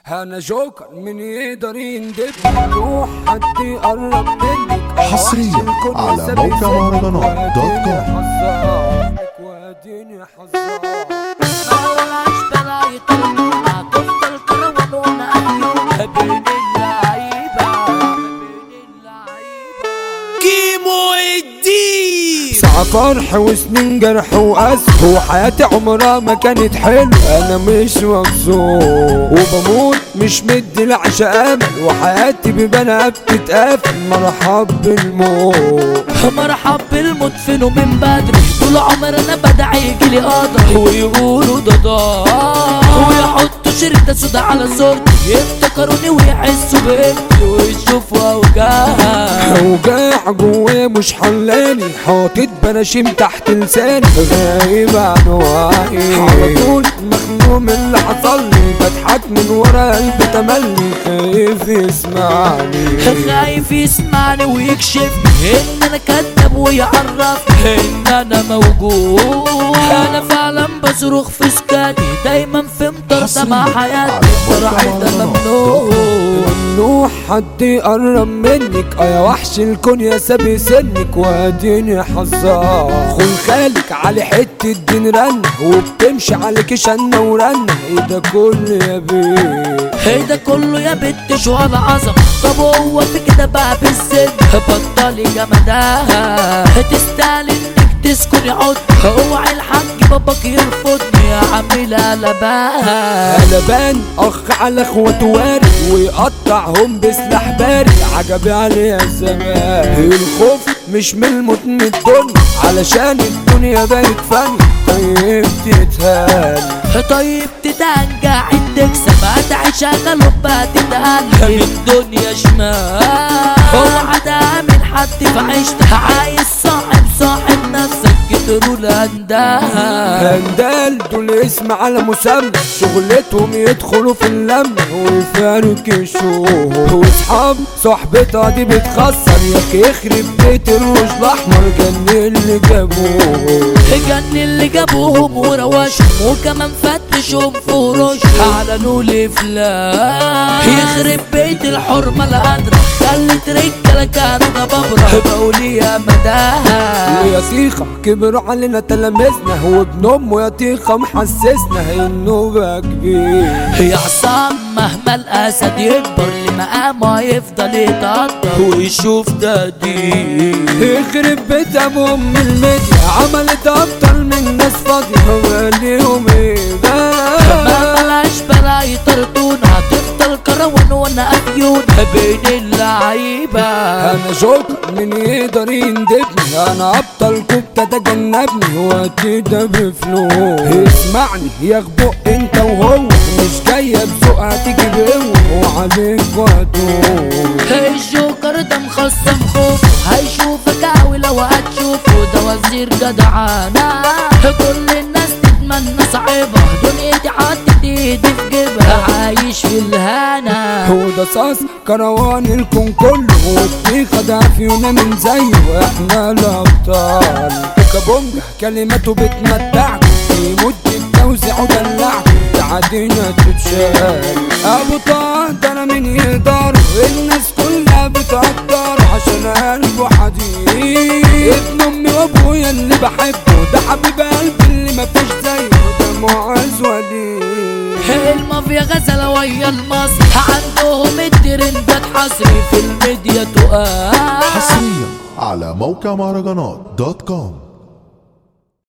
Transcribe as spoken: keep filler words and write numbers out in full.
انا جوكر من يقدر يندبني روح حد يقرب منك حصريا على موقع مهرجانات دوت كوم. واديني حظاظ ملهاش بلاي طلعنا تفضل كروانونا أيوة بين اللعيبة بين اللعيبة كيمو الدين ساعة فرح وسنين جرح وأسف وحياتي عمرها ما كانت حلوة. أنا مش مبسوط وبموت مش مدي العشا أمل وحياتي ببنها بتتقافل. مرحب بالموت مرحب بالموت فينه من بدري طول عمرنا بدعي يجيلي قدر ويقولوا ده ضاع ويحطوا شريطة سودا على صورتي يفتكروني ويحسوا بقيمتي ويشوفوا أوجاع أوجاع جوايا مش حلاني حاطط بناشيم تحت لساني غايب عن وعي على طول مخنوق من اللي حصلي بضحك من ورا قلبي تملي خايف يسمعني خايف يسمعني ويكشفني ان انا كذاب ويعرفني ان انا موجود. انا فعلا بصرخ في سكاتي دايما في مطردة مع حياتي فرحي ده ممنوع ممنوع حد يقرب منك اه يا وحش الكون يا سابي سنك واديني حظاظ. خل خالك على حتة دين رنة وبتمشي عليك شنة ورنة ايه ده كله يا بيه ايه ده كله يا بنت شو على عظمة. طب هو في كده بقى بالسن بطلي جمدها تستاهل انك تسكني عد اوعي الحاج باباك يرفضني يا عمي قلبان قلبان اخ على اخوته وارد ويقطعهم بسلاح بارد عجبي عليه الزمان. الخوف مش من الموت من الدنيا علشان الدنيا بقت فن طيب تتهان طيب تدان قاعد تكسب ادعي شغل وبقى تتهان من الدنيا شمال اوعى تامن حد في عيشتها عايز صاحب صاحب نفسك كتروا الهندال هندال دول اسم على مسمى شغلتهم يدخلوا في اللمة ويفارق الشوق واصحاب صحبتها دي بتخسر ياك يخرب بيت الروج الاحمر جن اللي جابوه جن اللي جابوهم ورواشهم وكمان فتشهم فروش اعلنوا لي فلان يخرب بيت الحرمة القادرة خلت رجالة كانوا جبابرة بقولي يا مداها ويا سيخة كبروا علينا تلامذنا وابن امه يا طيخة محسسنا انه بقى كبير يا عصام مهما الاسد يكبر لمقامه يفضل يتقدر ويشوف تقدير يخرب بيت ابو ام الميديا عملت اكتر من ناس فاضية ماليهم ايه ما ملاش بلا يطردونا هتفضل كروان وانا افيون بين اللعيبة. انا جوكر من يقدر يندبني انا ابطل كنت تتجنبني وقتي ده بفلوس. اسمعني يا غبق انت وهو مش جاية بذوقها تيجي بقوة وعليك وهتوه. الجوكر ده مخصم خوفه هيشوفك قوي لو هتشوفه ده وزير جدعانة كل الناس تتمنى صاحبها دنيتي حطت ايدي في جيبها عايش في الهنا هو ده صاص كروان الكون كله والطيخة ده فينا من زيه واحنا الابطال. كابونجا كلماته بتمتعكم في مدة توزيع ودلعكم تعدينا تتشال. ابو طه ده انا من يقدر الناس كلها بتقدر عشان قلبه حديد. ابن امي وابويا اللي بحبه ده حبيب قلبي اللي مفيش زيه ده معز وليد. المافيا غزلة ويا المصري عندهم الترندات حصري في الميديا تقال حصريا على موقع مهرجانات دوت كوم.